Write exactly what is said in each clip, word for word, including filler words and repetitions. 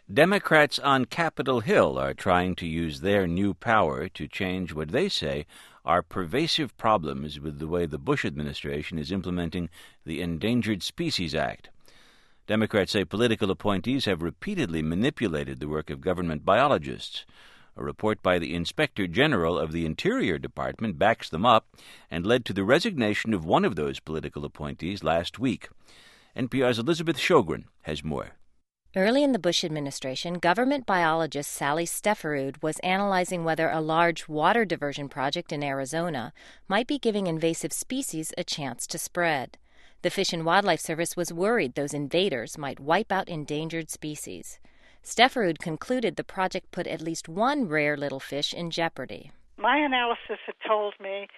Democrats on Capitol Hill are trying to use their new power to change what they say are pervasive problems with the way the Bush administration is implementing the Endangered Species Act. Democrats say political appointees have repeatedly manipulated the work of government biologists. A report by the Inspector General of the Interior Department backs them up and led to the resignation of one of those political appointees last week. N P R's Elizabeth Shogren has more. Early in the Bush administration, government biologist Sally Stefaroud was analyzing whether a large water diversion project in Arizona might be giving invasive species a chance to spread. The Fish and Wildlife Service was worried those invaders might wipe out endangered species. Stefaroud concluded the project put at least one rare little fish in jeopardy. My analysis had told me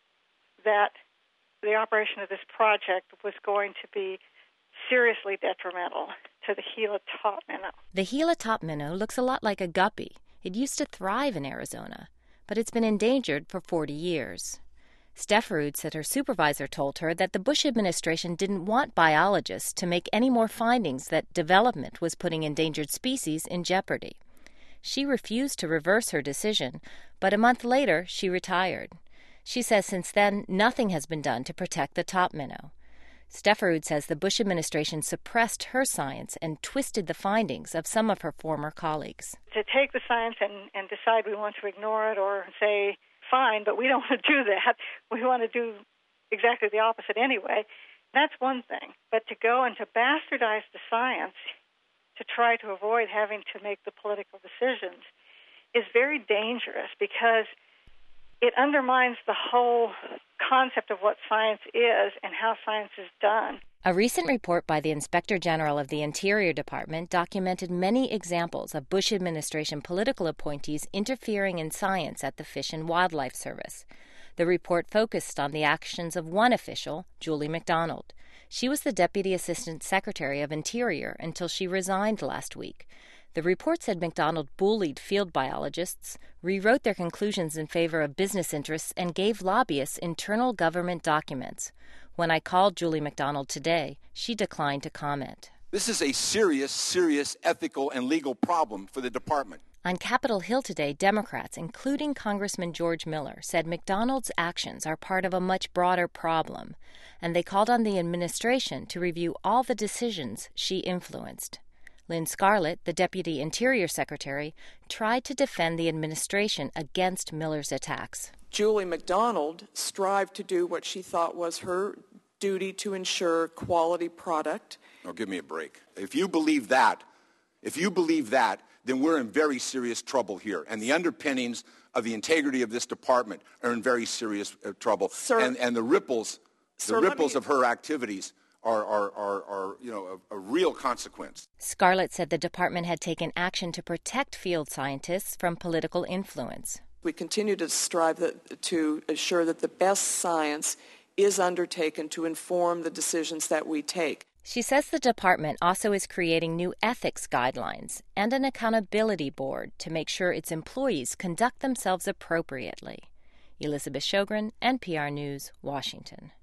that the operation of this project was going to be seriously detrimental to the Gila top minnow. The Gila top minnow looks a lot like a guppy. It used to thrive in Arizona, but it's been endangered for forty years. Stefaroud said her supervisor told her that the Bush administration didn't want biologists to make any more findings that development was putting endangered species in jeopardy. She refused to reverse her decision, but a month later she retired. She says since then nothing has been done to protect the top minnow. Stefaroud says the Bush administration suppressed her science and twisted the findings of some of her former colleagues. To take the science and, and decide we want to ignore it or say, fine, but we don't want to do that. We want to do exactly the opposite anyway. That's one thing. But to go and to bastardize the science to try to avoid having to make the political decisions is very dangerous because it undermines the whole concept of what science is and how science is done. A recent report by the Inspector General of the Interior Department documented many examples of Bush administration political appointees interfering in science at the Fish and Wildlife Service. The report focused on the actions of one official, Julie McDonald. She was the Deputy Assistant Secretary of Interior until she resigned last week. The report said McDonald bullied field biologists, rewrote their conclusions in favor of business interests, and gave lobbyists internal government documents. When I called Julie McDonald today, she declined to comment. This is a serious, serious ethical and legal problem for the department. On Capitol Hill today, Democrats, including Congressman George Miller, said McDonald's actions are part of a much broader problem, and they called on the administration to review all the decisions she influenced. Lynn Scarlett, the Deputy Interior Secretary, tried to defend the administration against Miller's attacks. Julie McDonald strived to do what she thought was her duty to ensure quality product. Oh, give me a break. If you believe that, if you believe that, then we're in very serious trouble here. And the underpinnings of the integrity of this department are in very serious uh, trouble. Sir, and, and the ripples, sir, the ripples me... of her activities Are, are, are, are, you know, a, a real consequence. Scarlett said the department had taken action to protect field scientists from political influence. We continue to strive that, to assure that the best science is undertaken to inform the decisions that we take. She says the department also is creating new ethics guidelines and an accountability board to make sure its employees conduct themselves appropriately. Elizabeth Shogren, N P R News, Washington.